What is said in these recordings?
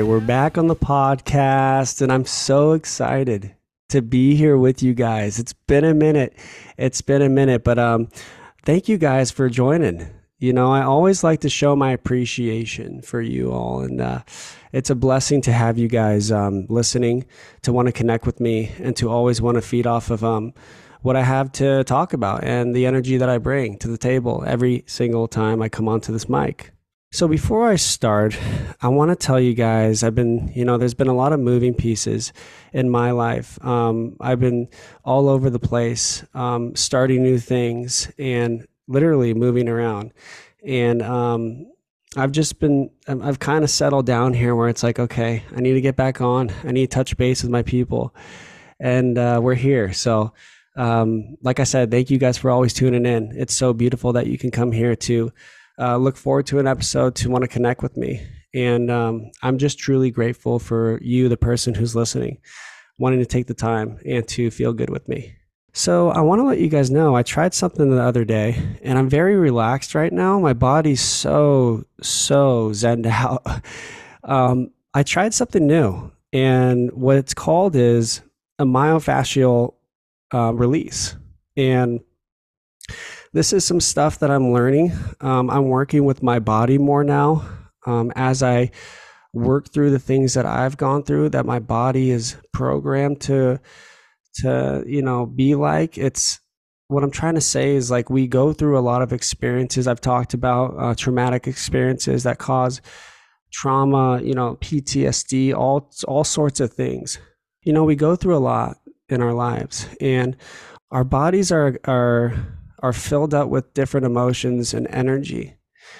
we're back on the podcast, and I'm so excited to be here with you guys. It's been a minute. But thank you guys for joining. You know, I always like to show my appreciation for you all, and it's a blessing to have you guys listening, to want to connect with me, and to always want to feed off of what I have to talk about and the energy that I bring to the table every single time I come onto this mic. So before I start, I want to tell you guys, there's been a lot of moving pieces in my life. I've been all over the place, starting new things and literally moving around. And I've kind of settled down here where it's like, okay, I need to get back on. I need to touch base with my people. And we're here. So like I said, thank you guys for always tuning in. It's so beautiful that you can come here to look forward to an episode, to want to connect with me. And I'm just truly grateful for you, the person who's listening, wanting to take the time and to feel good with me. So I want to let you guys know, I tried something the other day and I'm very relaxed right now. My body's so zenned out. I tried something new, and what it's called is a myofascial release. And this is some stuff that I'm learning. I'm working with my body more now as I work through the things that I've gone through, that my body is programmed to be like. It's what I'm trying to say is, like, we go through a lot of experiences. I've talked about traumatic experiences that cause trauma, PTSD, all sorts of things. We go through a lot in our lives, and our bodies are filled up with different emotions and energy.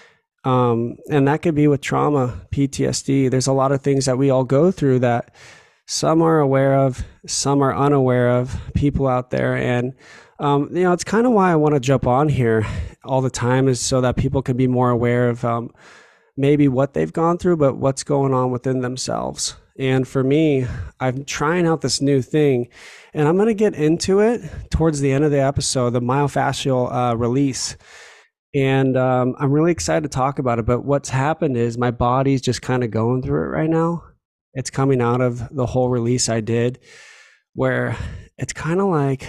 And that could be with trauma, PTSD. There's a lot of things that we all go through that some are aware of, some are unaware of, people out there. And, it's kind of why I want to jump on here all the time, is so that people can be more aware of maybe what they've gone through, but what's going on within themselves. And for me, I'm trying out this new thing, and I'm going to get into it towards the end of the episode, the myofascial release. And I'm really excited to talk about it. But what's happened is my body's just kind of going through it right now. It's coming out of the whole release I did, where it's kind of like,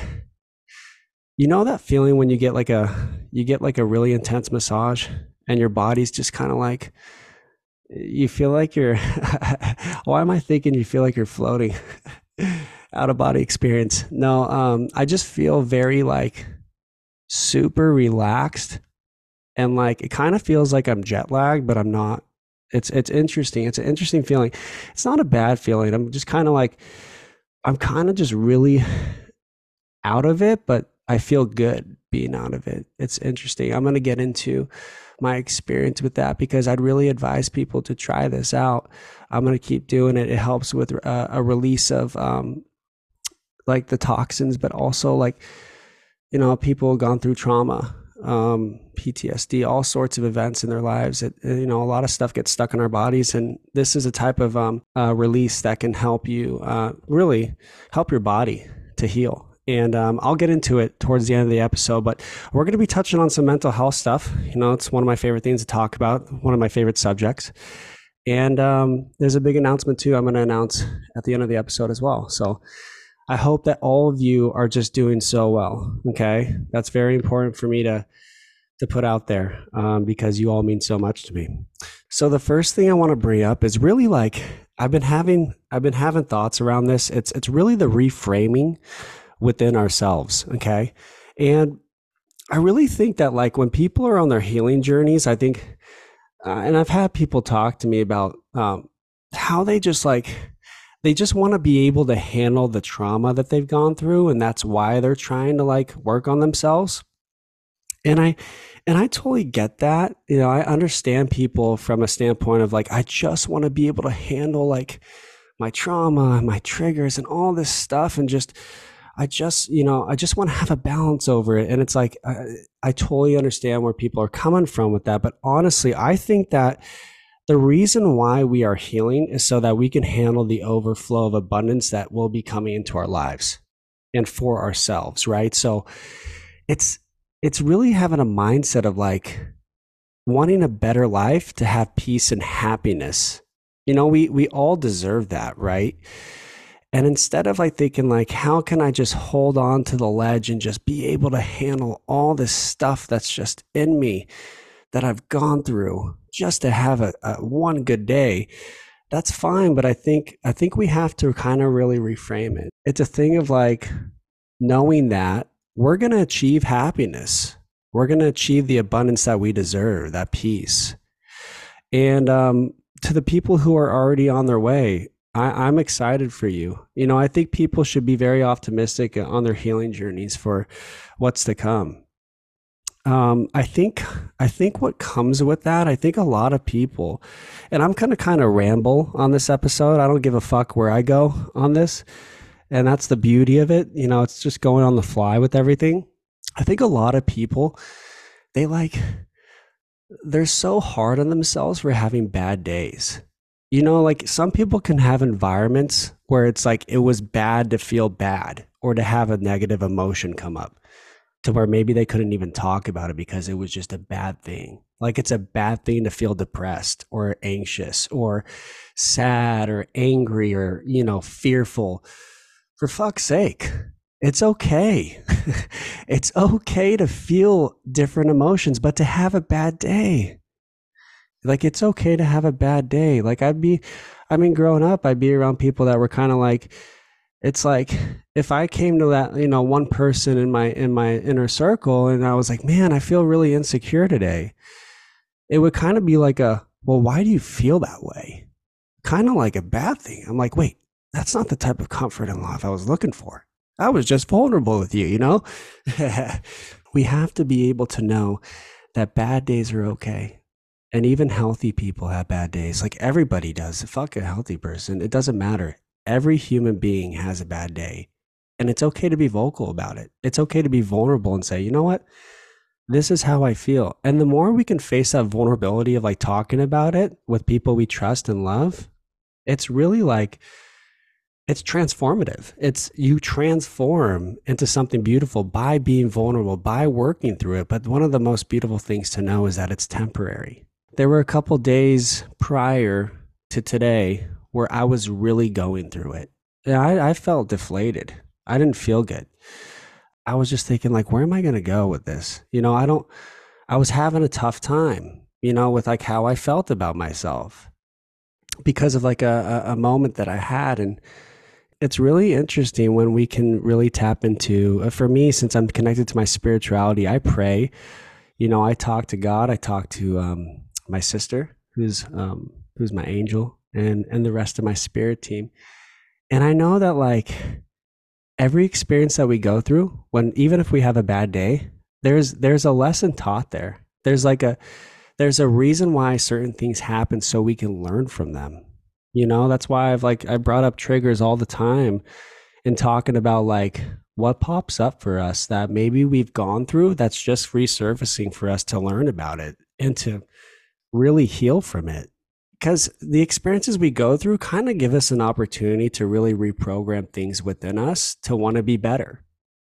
that feeling when you get like a really intense massage, and your body's just kind of like, you feel like you're, why am I thinking you feel like you're floating? Out of body experience. No, I just feel very like super relaxed, and like it kind of feels like I'm jet lagged, but I'm not. It's interesting. It's an interesting feeling. It's not a bad feeling. I'm just kind of like, I'm kind of just really out of it, but I feel good being out of it. It's interesting. I'm going to get into my experience with that, because I'd really advise people to try this out. I'm going to keep doing it. It helps with a release of like the toxins, but also like, people have gone through trauma, PTSD, all sorts of events in their lives. A lot of stuff gets stuck in our bodies, and this is a type of release that can help you really help your body to heal. And I'll get into it towards the end of the episode, but we're going to be touching on some mental health stuff. It's one of my favorite things to talk about, one of my favorite subjects. And there's a big announcement too I'm going to announce at the end of the episode as well. So I hope that all of you are just doing so well. Okay. That's very important for me to put out there because you all mean so much to me. So the first thing I want to bring up is really like, I've been having thoughts around this. It's really the reframing within ourselves. Okay. And I really think that, like, when people are on their healing journeys, I think, and I've had people talk to me about how they just want to be able to handle the trauma that they've gone through. And that's why they're trying to like work on themselves. And I totally get that. I understand people from a standpoint of like, I just want to be able to handle like my trauma, my triggers and all this stuff. And I just want to have a balance over it. And it's like, I totally understand where people are coming from with that. But honestly, I think that the reason why we are healing is so that we can handle the overflow of abundance that will be coming into our lives and for ourselves, right? So it's really having a mindset of like wanting a better life, to have peace and happiness, We all deserve that, right? And instead of like thinking like, how can I just hold on to the ledge and just be able to handle all this stuff that's just in me that I've gone through just to have a one good day, that's fine. But I think we have to kind of really reframe it. It's a thing of like knowing that we're going to achieve happiness. We're going to achieve the abundance that we deserve, that peace. And to the people who are already on their way, I'm excited for you. I think people should be very optimistic on their healing journeys for what's to come. I think what comes with that, I think a lot of people, and I'm gonna kind of ramble on this episode. I don't give a fuck where I go on this, and that's the beauty of it. It's just going on the fly with everything. I think a lot of people, they like they're so hard on themselves for having bad days. Like some people can have environments where it's like it was bad to feel bad or to have a negative emotion come up to where maybe they couldn't even talk about it because it was just a bad thing. Like it's a bad thing to feel depressed or anxious or sad or angry or, fearful. For fuck's sake, it's okay. It's okay to feel different emotions, but to have a bad day. Like it's okay to have a bad day. Like growing up, I'd be around people that were kind of like, it's like if I came to that, one person in my inner circle and I was like, man, I feel really insecure today. It would kind of be like well, why do you feel that way? Kind of like a bad thing. I'm like, wait, that's not the type of comfort in life I was looking for. I was just vulnerable with you. We have to be able to know that bad days are okay. And even healthy people have bad days. Like everybody does. Fuck a healthy person. It doesn't matter. Every human being has a bad day. And it's okay to be vocal about it. It's okay to be vulnerable and say, you know what? This is how I feel. And the more we can face that vulnerability of like talking about it with people we trust and love, it's really like, it's transformative. It's you transform into something beautiful by being vulnerable, by working through it. But one of the most beautiful things to know is that it's temporary. There were a couple days prior to today where I was really going through it. Yeah, I felt deflated. I didn't feel good. I was just thinking like, where am I going to go with this? I was having a tough time, with like how I felt about myself because of like a moment that I had. And it's really interesting when we can really tap into, for me, since I'm connected to my spirituality, I pray, I talk to God, I talk to my sister, who's my angel, and the rest of my spirit team. And I know that like every experience that we go through, even if we have a bad day, there's a lesson taught there. There's a reason why certain things happen so we can learn from them. That's why I brought up triggers all the time in talking about like what pops up for us that maybe we've gone through that's just resurfacing for us to learn about it and to really heal from it. Because the experiences we go through kind of give us an opportunity to really reprogram things within us to want to be better.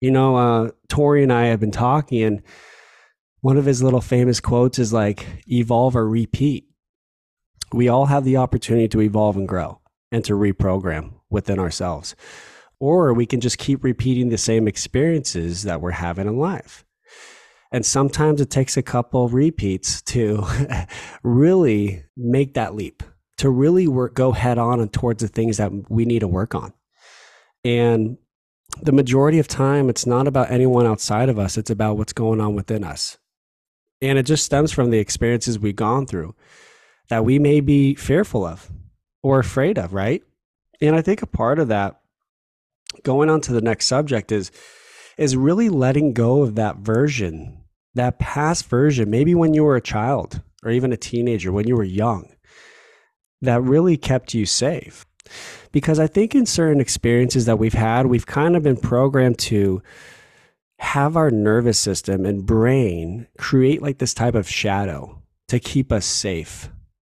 Tori and I have been talking, and one of his little famous quotes is like, evolve or repeat. We all have the opportunity to evolve and grow and to reprogram within ourselves. Or we can just keep repeating the same experiences that we're having in life. And sometimes it takes a couple of repeats to really make that leap, to really go head on and towards the things that we need to work on. And the majority of time, it's not about anyone outside of us. It's about what's going on within us. And it just stems from the experiences we've gone through that we may be fearful of or afraid of, right? And I think a part of that, going on to the next subject, is really letting go of that version, that past version, maybe when you were a child or even a teenager, when you were young, that really kept you safe. Because I think in certain experiences that we've had, we've kind of been programmed to have our nervous system and brain create like this type of shadow to keep us safe.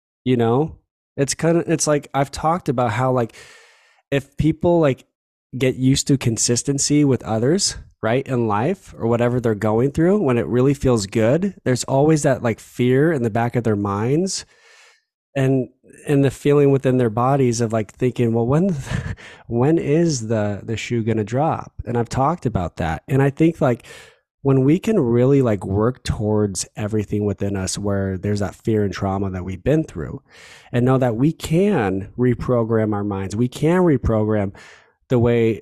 It's like I've talked about how like if people like get used to consistency with others, right, in life or whatever they're going through, when it really feels good, there's always that like fear in the back of their minds and the feeling within their bodies of like thinking, well, when is the shoe going to drop? And I've talked about that. And I think like when we can really like work towards everything within us where there's that fear and trauma that we've been through, and know that we can reprogram our minds, we can reprogram the way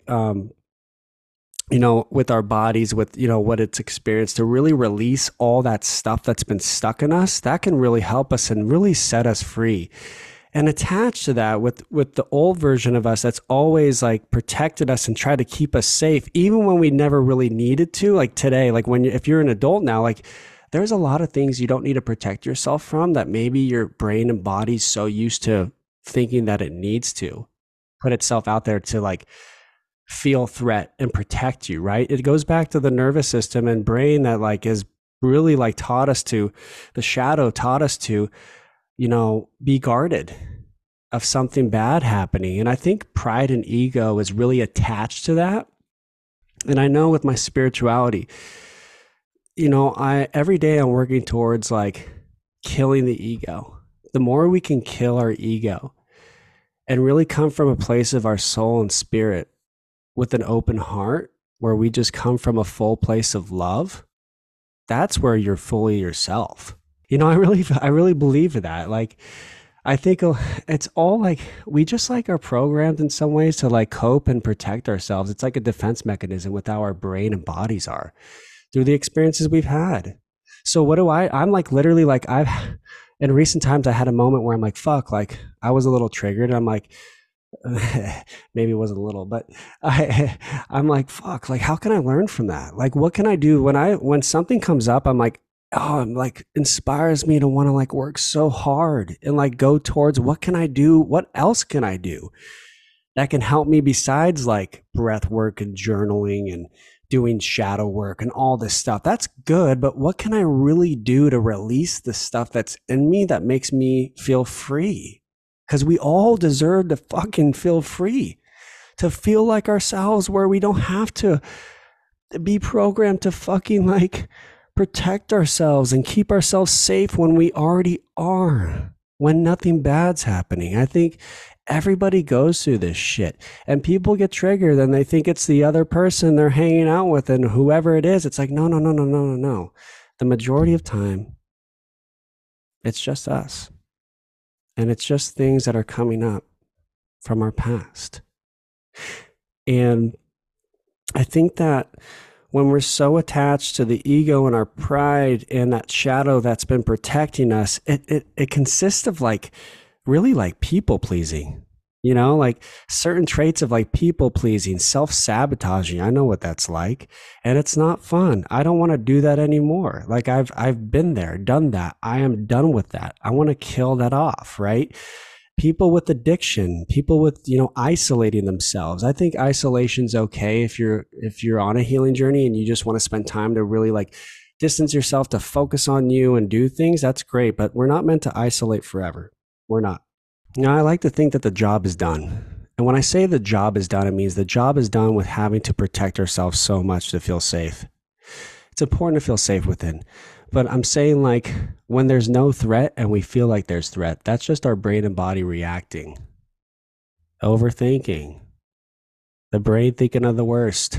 with our bodies, with, what it's experienced, to really release all that stuff that's been stuck in us, that can really help us and really set us free. And attached to that, with the old version of us that's always like protected us and tried to keep us safe, even when we never really needed to, like today, like if you're an adult now, like there's a lot of things you don't need to protect yourself from that maybe your brain and body's so used to thinking that it needs to put itself out there to like feel threat and protect you, right? It goes back to the nervous system and brain that like is really like taught us to, the shadow taught us to, be guarded of something bad happening. And I think pride and ego is really attached to that. And I know with my spirituality, every day I'm working towards like killing the ego. The more we can kill our ego and really come from a place of our soul and spirit with an open heart, where we just come from a full place of love, that's where you're fully yourself. I really believe in that. Like, I think it's all like, we just like are programmed in some ways to like cope and protect ourselves. It's like a defense mechanism with how our brain and bodies are through the experiences we've had. So I'm like, literally like in recent times I had a moment where I'm like, fuck, like I was a little triggered. And I'm like, maybe it wasn't a little, but I'm like, fuck, like, how can I learn from that? Like, what can I do when something comes up? I'm like, oh, I'm like, inspires me to want to like work so hard and like go towards what can I do? What else can I do that can help me besides like breath work and journaling and doing shadow work and all this stuff? That's good, but what can I really do to release the stuff that's in me that makes me feel free? Because we all deserve to fucking feel free, to feel like ourselves, where we don't have to be programmed to fucking like protect ourselves and keep ourselves safe when we already are, when nothing bad's happening. I think everybody goes through this shit, and people get triggered and they think it's the other person they're hanging out with, and whoever it is, it's like, no. The majority of time, it's just us. And it's just things that are coming up from our past. And I think that when we're so attached to the ego and our pride and that shadow that's been protecting us, it consists of like really like people pleasing, like certain traits of like people pleasing, self-sabotaging. I know what that's like, and it's not fun. I don't want to do that anymore. Like I've been there, done that. I am done with that. I want to kill that off, right? People with addiction, people with, isolating themselves. I think isolation's okay if you're on a healing journey and you just want to spend time to really like distance yourself, to focus on you and do things. That's great, but we're not meant to isolate forever. We're not. I like to think that the job is done. And when I say the job is done, it means the job is done with having to protect ourselves so much to feel safe. It's important to feel safe within. But I'm saying like when there's no threat and we feel like there's threat, that's just our brain and body reacting. Overthinking. The brain thinking of the worst,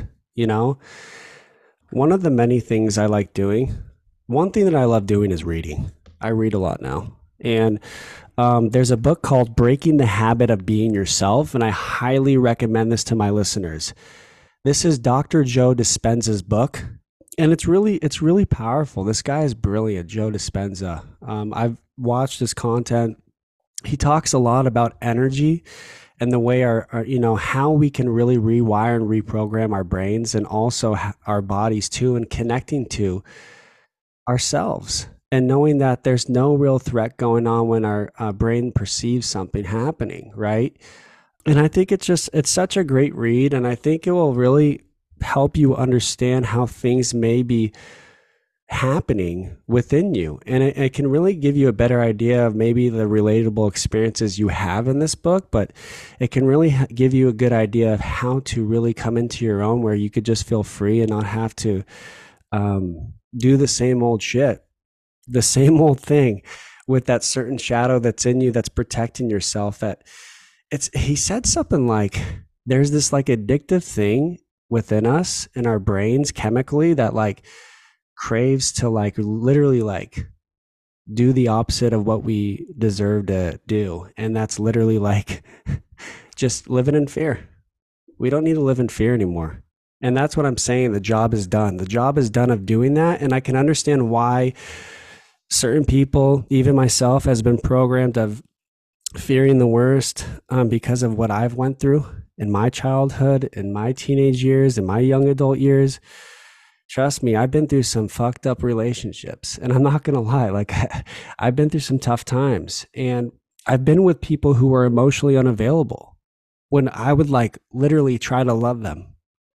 One of the many things I like doing, one thing that I love doing is reading. I read a lot now. And there's a book called Breaking the Habit of Being Yourself, and I highly recommend this to my listeners. This is Dr. Joe Dispenza's book, and it's really powerful. This guy is brilliant, Joe Dispenza. I've watched his content. He talks a lot about energy and the way our how we can really rewire and reprogram our brains and also our bodies too, and connecting to ourselves. And knowing that there's no real threat going on when our brain perceives something happening, right? And I think it's such a great read, and I think it will really help you understand how things may be happening within you. And it can really give you a better idea of maybe the relatable experiences you have in this book, but it can really give you a good idea of how to really come into your own, where you could just feel free and not have to do the same old shit, the same old thing, with that certain shadow that's in you that's protecting yourself. That he said something like, there's this like addictive thing within us in our brains chemically that like craves to like literally like do the opposite of what we deserve to do. And that's literally like just living in fear. We don't need to live in fear anymore. And that's what I'm saying. The job is done. The job is done of doing that. And I can understand why certain people, even myself, has been programmed of fearing the worst because of what I've went through in my childhood, in my teenage years, in my young adult years. Trust me, I've been through some fucked up relationships, and I'm not going to lie. Like I've been through some tough times, and I've been with people who were emotionally unavailable when I would like literally try to love them,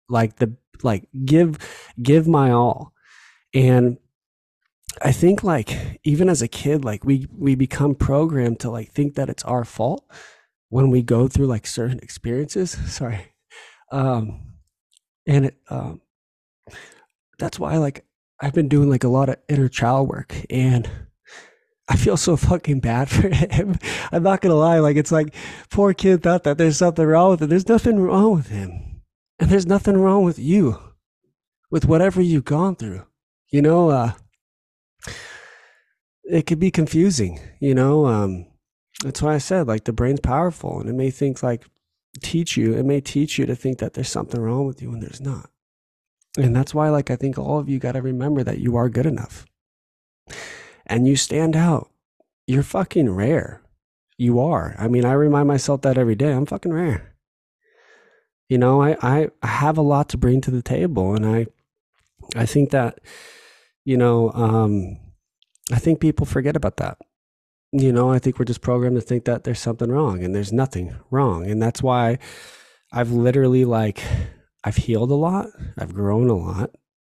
give my all. And I think like even as a kid, like we become programmed to like think that it's our fault when we go through like certain experiences. Sorry. And that's why like I've been doing like a lot of inner child work, and I feel so fucking bad for him. I'm not gonna lie, like it's like poor kid thought that there's something wrong with him. There's nothing wrong with him. And there's nothing wrong with you, with whatever you've gone through. You know, it could be confusing, you know. That's why I said like the brain's powerful, and it may think like it may teach you to think that there's something wrong with you when there's not. And that's why like I think all of you got to remember that you are good enough. And you stand out. You're fucking rare. You are. I mean, I remind myself that every day. I'm fucking rare. You know, I have a lot to bring to the table, and I think that, you know, I think people forget about that. You know, I think we're just programmed to think that there's something wrong, and there's nothing wrong. And that's why I've literally like, I've healed a lot. I've grown a lot.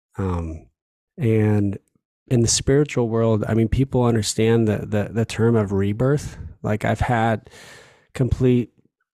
And in the spiritual world, I mean, people understand the term of rebirth. Like I've had complete,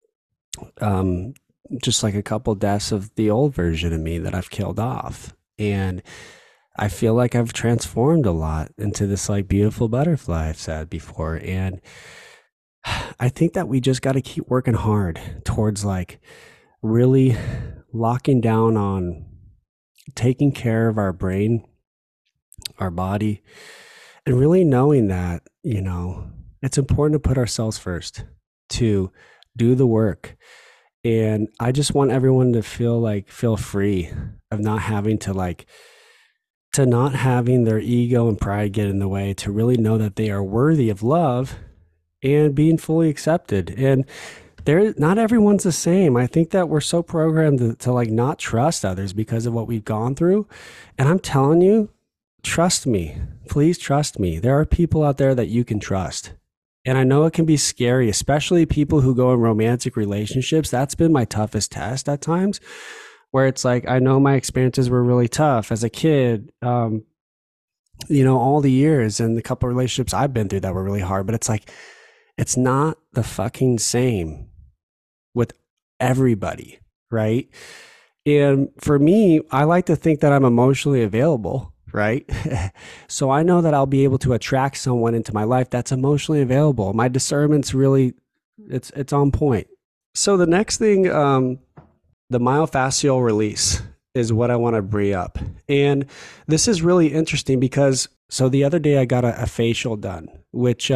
just like a couple deaths of the old version of me that I've killed off. And I feel like I've transformed a lot into this like beautiful butterfly I've said before. And I think that we just got to keep working hard towards like really locking down on taking care of our brain, our body, and really knowing that, you know, it's important to put ourselves first, to do the work. And I just want everyone to feel free of not having to not having their ego and pride get in the way, to really know that they are worthy of love and being fully accepted. And not everyone's the same. I think that we're so programmed to like not trust others because of what we've gone through. And I'm telling you, trust me, please trust me. There are people out there that you can trust. And I know it can be scary, especially people who go in romantic relationships. That's been my toughest test at times, where it's like, I know my experiences were really tough as a kid, you know, all the years and the couple of relationships I've been through that were really hard, but it's like, it's not the fucking same with everybody, right? And for me, I like to think that I'm emotionally available, right? So I know that I'll be able to attract someone into my life that's emotionally available. My discernment's really, it's on point. So the next thing, the myofascial release is what I want to bring up. And this is really interesting because, so the other day I got a facial done, which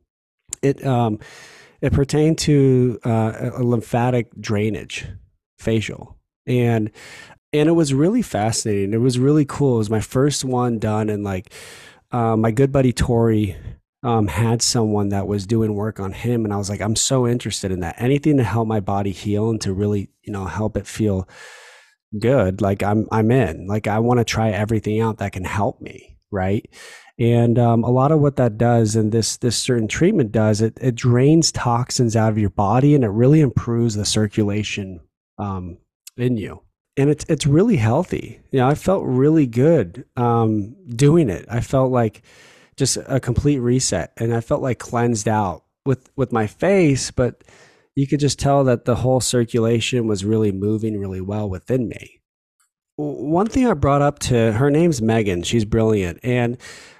it pertained to a lymphatic drainage facial. And it was really fascinating. It was really cool. It was my first one done. And like my good buddy Tori had someone that was doing work on him. And I was like, I'm so interested in that. Anything to help my body heal and to really, you know, help it feel good. Like I'm in. Like I want to try everything out that can help me. Right. And a lot of what that does, and this certain treatment does, it drains toxins out of your body, and it really improves the circulation in you. And it's really healthy. You know, I felt really good doing it. I felt like just a complete reset, and I felt like cleansed out with my face, but you could just tell that the whole circulation was really moving really well within me. One thing I brought up to her name's Megan. She's brilliant. And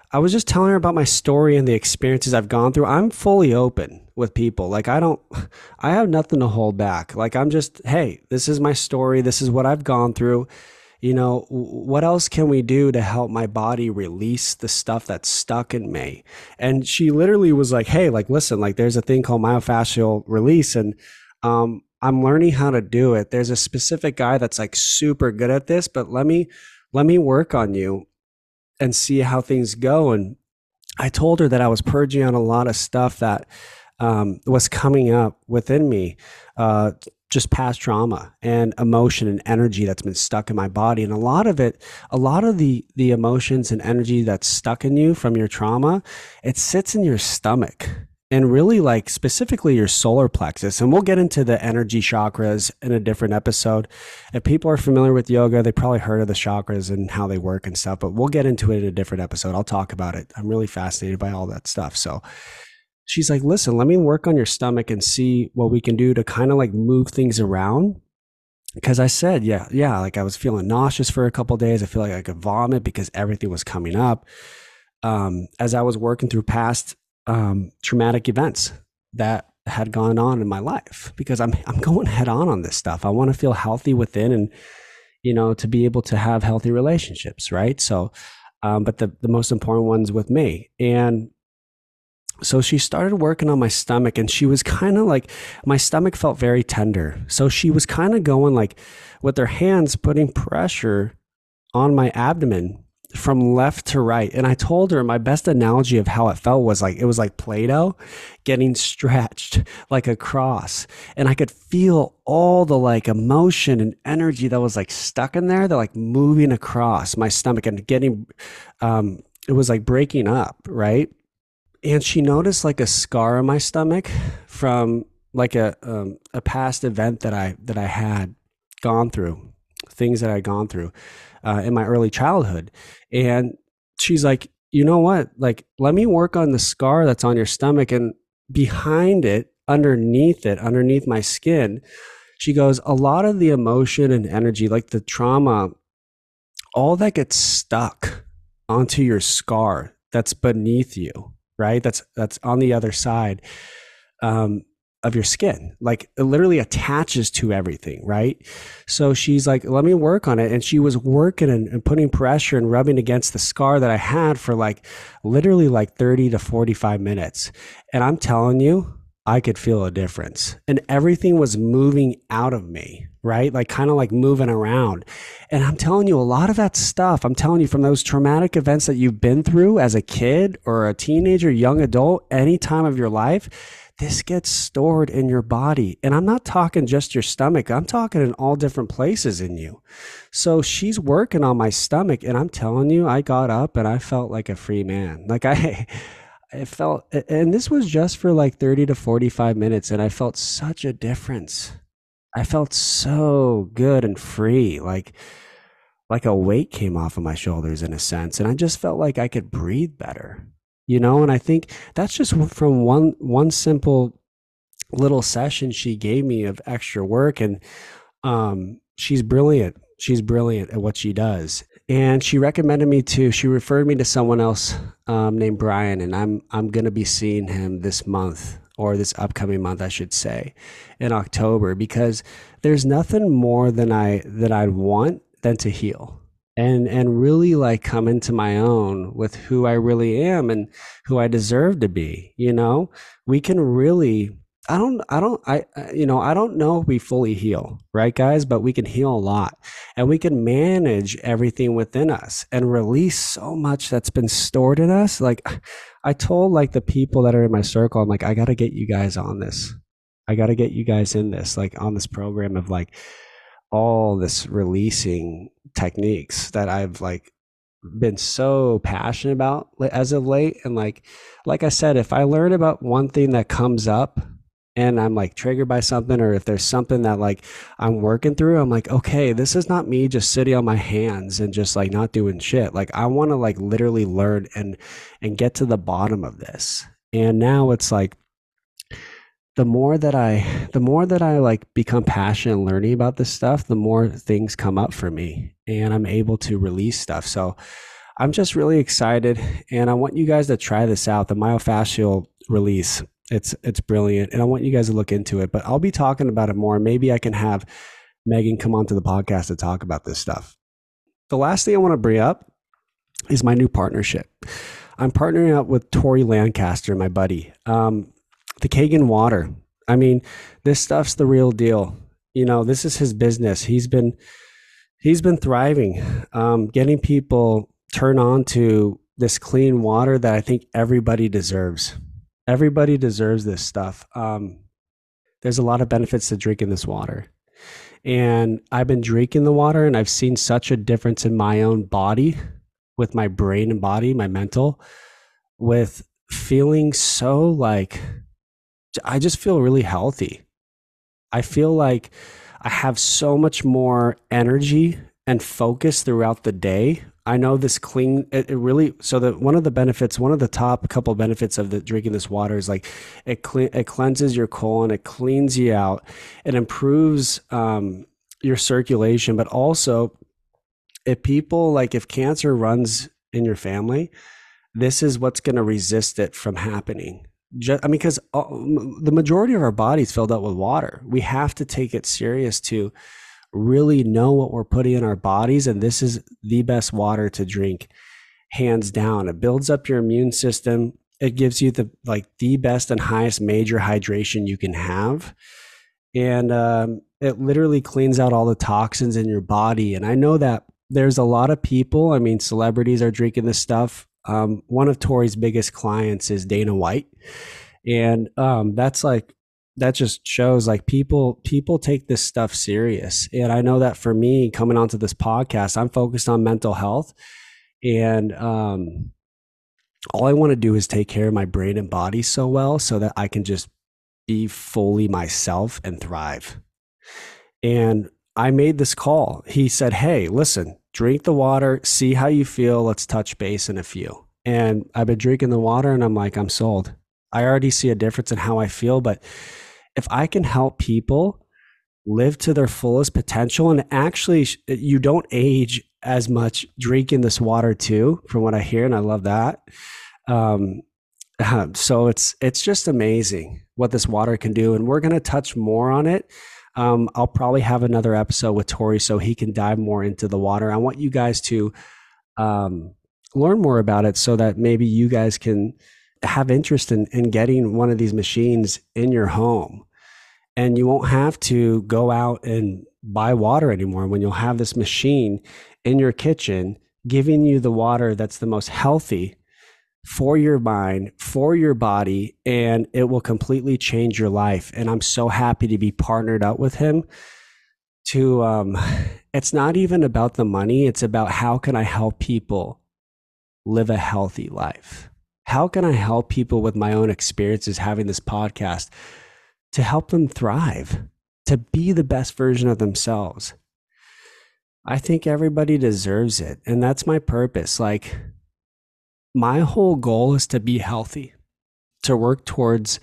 I was just telling her about my story and the experiences I've gone through. I'm fully open with people. Like I have nothing to hold back. Like I'm just, hey, this is my story. This is what I've gone through. What else can we do to help my body release the stuff that's stuck in me? And she literally was like, hey, like, listen, like there's a thing called myofascial release. And I'm learning how to do it. There's a specific guy that's like super good at this, but let me work on you and see how things go. And I told her that I was purging on a lot of stuff that was coming up within me, just past trauma and emotion and energy that's been stuck in my body. And a lot of the emotions and energy that's stuck in you from your trauma, it sits in your stomach. And really, like specifically your solar plexus. And we'll get into the energy chakras in a different episode. If people are familiar with yoga, they probably heard of the chakras and how they work and stuff, but we'll get into it in a different episode. I'll talk about it. I'm really fascinated by all that stuff. So she's like, listen, let me work on your stomach and see what we can do to kind of like move things around. Because I said, yeah, like I was feeling nauseous for a couple of days. I feel like I could vomit because everything was coming up. As I was working through past traumatic events that had gone on in my life, because I'm going head on this stuff. I want to feel healthy within, and to be able to have healthy relationships, right? So, but the most important ones with me. And so she started working on my stomach, and she was kind of like, my stomach felt very tender. So she was kind of going like with her hands, putting pressure on my abdomen from left to right. And I told her my best analogy of how it felt was like, it was like Play-Doh getting stretched like a cross. And I could feel all the like emotion and energy that was like stuck in there. They're like moving across my stomach and getting, it was like breaking up. Right. And she noticed like a scar on my stomach from like a past event that I had gone through, things that I'd gone through in my early childhood. And she's like, you know what? Like, let me work on the scar that's on your stomach, and behind it, underneath my skin, she goes, a lot of the emotion and energy, like the trauma, all that gets stuck onto your scar that's beneath you, right? That's on the other side of your skin. Like it literally attaches to everything, right? So she's like, let me work on it. And she was working and putting pressure and rubbing against the scar that I had for like literally like 30 to 45 minutes. And I'm telling you, I could feel a difference, and everything was moving out of me, right? Like kind of like moving around. And I'm telling you, a lot of that stuff, I'm telling you, from those traumatic events that you've been through as a kid or a teenager, young adult, any time of your life, this gets stored in your body. And I'm not talking just your stomach. I'm talking in all different places in you. So she's working on my stomach, and I'm telling you, I got up and I felt like a free man. Like I felt, and this was just for like 30 to 45 minutes, and I felt such a difference. I felt so good and free, like a weight came off of my shoulders in a sense, and I just felt like I could breathe better, and I think that's just from one simple little session she gave me of extra work. And she's brilliant. She's brilliant at what she does. And she referred me to someone else named Brian, and I'm going to be seeing him this month, or this upcoming month, I should say, in October, because there's nothing more that I'd want than to heal and really like come into my own with who I really am and who I deserve to be. We can really, I don't know if we fully heal, right, guys? But we can heal a lot, and we can manage everything within us and release so much that's been stored in us. Like I told like the people that are in my circle, I'm like, I got to get you guys on this. I got to get you guys in this, like on this program of like all this releasing techniques that I've like been so passionate about as of late. And like I said, if I learn about one thing that comes up and I'm like triggered by something, or if there's something that like I'm working through, I'm like, okay, this is not me just sitting on my hands and just like not doing shit. Like I want to like literally learn and get to the bottom of this. And now it's like, the more that I like become passionate learning about this stuff, the more things come up for me, and I'm able to release stuff. So I'm just really excited, and I want you guys to try this out, the myofascial release. It's brilliant, and I want you guys to look into it. But I'll be talking about it more. Maybe I can have Megan come onto the podcast to talk about this stuff. The last thing I want to bring up is my new partnership. I'm partnering up with Tori Lancaster, my buddy. The Kagan Water. I mean, this stuff's the real deal. You know, this is his business. He's been thriving, getting people turned on to this clean water that I think everybody deserves. Everybody deserves this stuff. There's a lot of benefits to drinking this water. And I've been drinking the water, and I've seen such a difference in my own body, with my brain and body, my mental, with feeling so like, I just feel really healthy. I feel like I have so much more energy and focus throughout the day. I know this clean, it really, so that one of the top couple benefits of drinking this water is like it cleanses your colon, it cleans you out, it improves your circulation, but also if cancer runs in your family, this is what's going to resist it from happening. Because the majority of our body's filled up with water. We have to take it serious to really know what we're putting in our bodies. And this is the best water to drink, hands down. It builds up your immune system. It gives you the best and highest major hydration you can have. And it literally cleans out all the toxins in your body. And I know that there's a lot of people, I mean, celebrities are drinking this stuff. One of Tori's biggest clients is Dana White. And that just shows like people take this stuff serious. And I know that for me, coming onto this podcast, I'm focused on mental health. And all I want to do is take care of my brain and body so well so that I can just be fully myself and thrive. And I made this call. He said, hey, listen, drink the water, see how you feel. Let's touch base in a few. And I've been drinking the water, and I'm like, I'm sold. I already see a difference in how I feel. But if I can help people live to their fullest potential, and actually you don't age as much drinking this water too, from what I hear, and I love that. So it's just amazing what this water can do. And we're going to touch more on it. I'll probably have another episode with Tori so he can dive more into the water. I want you guys to learn more about it so that maybe you guys can have interest in getting one of these machines in your home. And you won't have to go out and buy water anymore when you'll have this machine in your kitchen giving you the water that's the most healthy for your mind, for your body, and it will completely change your life. And I'm so happy to be partnered up with him to, it's not even about the money. It's about how can I help people live a healthy life? How can I help people with my own experiences having this podcast to help them thrive, to be the best version of themselves? I think everybody deserves it. And that's my purpose. Like, my whole goal is to be healthy, to work towards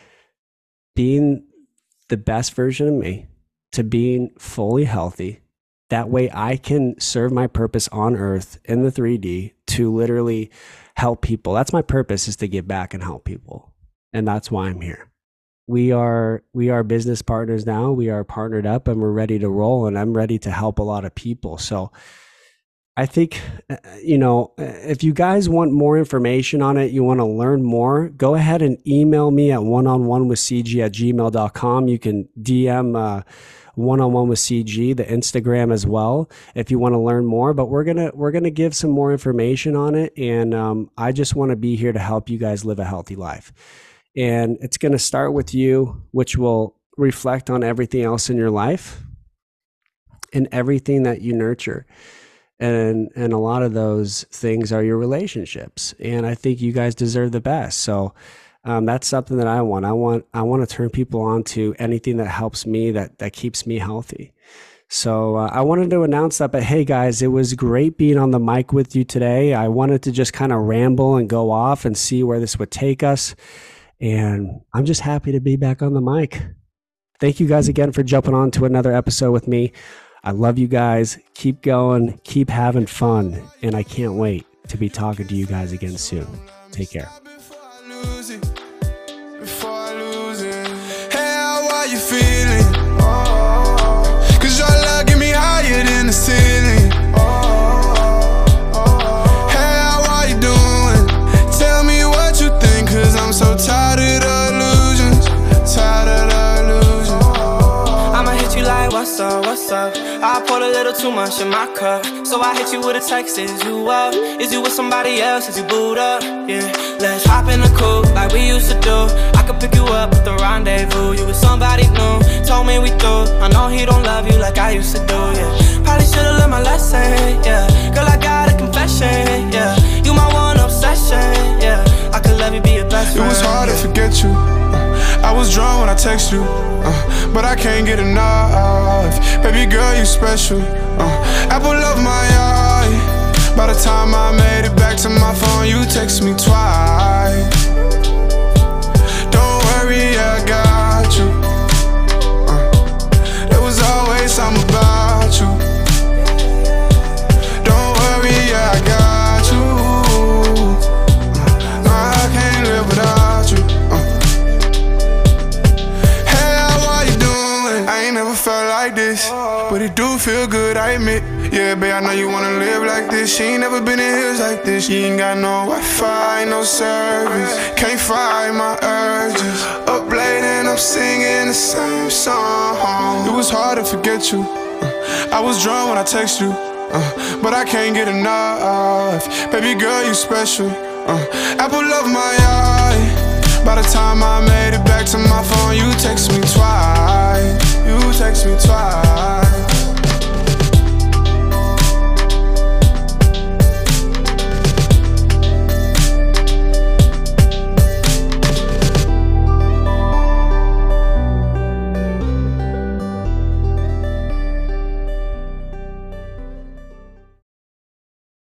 being the best version of me, to being fully healthy. That way I can serve my purpose on earth in the 3D to literally help people. That's my purpose, is to give back and help people. And that's why I'm here. We are business partners now. We are partnered up and we're ready to roll, and I'm ready to help a lot of people. So I think, if you guys want more information on it, you want to learn more, go ahead and email me at oneononewithcg@gmail.com. You can DM one-on-one with CG, the Instagram as well, if you want to learn more. But we're gonna give some more information on it, and I just want to be here to help you guys live a healthy life. And it's going to start with you, which will reflect on everything else in your life and everything that you nurture. And a lot of those things are your relationships. And I think you guys deserve the best. So that's something that I want. I want to turn people on to anything that helps me, that keeps me healthy. So I wanted to announce that. But hey, guys, it was great being on the mic with you today. I wanted to just kind of ramble and go off and see where this would take us. And I'm just happy to be back on the mic. Thank you guys again for jumping on to another episode with me. I love you guys. Keep going, keep having fun, and I can't wait to be talking to you guys again soon. Take care. Before I lose it. Hey, how are you feeling? Cause your love get me higher than the ceiling. Hey, how are you doing? Tell me what you think, cause I'm so tired of the illusions. Tired of the illusions. I'ma hit you like, what's up, what's up? I poured a little too much in my cup, so I hit you with a text, is you up? Is you with somebody else, is you booed up? Yeah, let's hop in the coupe like we used to do. I could pick you up at the rendezvous. You with somebody new, told me we through. I know he don't love you like I used to do, yeah. Probably should've learned my lesson, yeah. Girl, I got a confession, yeah. You my one obsession, yeah. I could love you, be your best friend. It was hard to forget you. I was drawn when I text you, but I can't get enough. Baby girl, you special. Apple of my eye. By the time I made it back to my phone, you text me twice. Don't worry, I got you. There was always something about you. Don't worry, I got you. No, I can't live without you. Hey, how are you doing? I ain't never felt like this, but it do feel good, I admit. Yeah, babe, I know you wanna live like this. She ain't never been in hills like this. She ain't got no Wi-Fi, no service. Can't fight my urges. Up late and I'm singing the same song. It was hard to forget you. I was drawn when I text you, but I can't get enough. Baby girl, you special. Apple of my eye. By the time I made it back to my phone, you text me twice. You text me twice.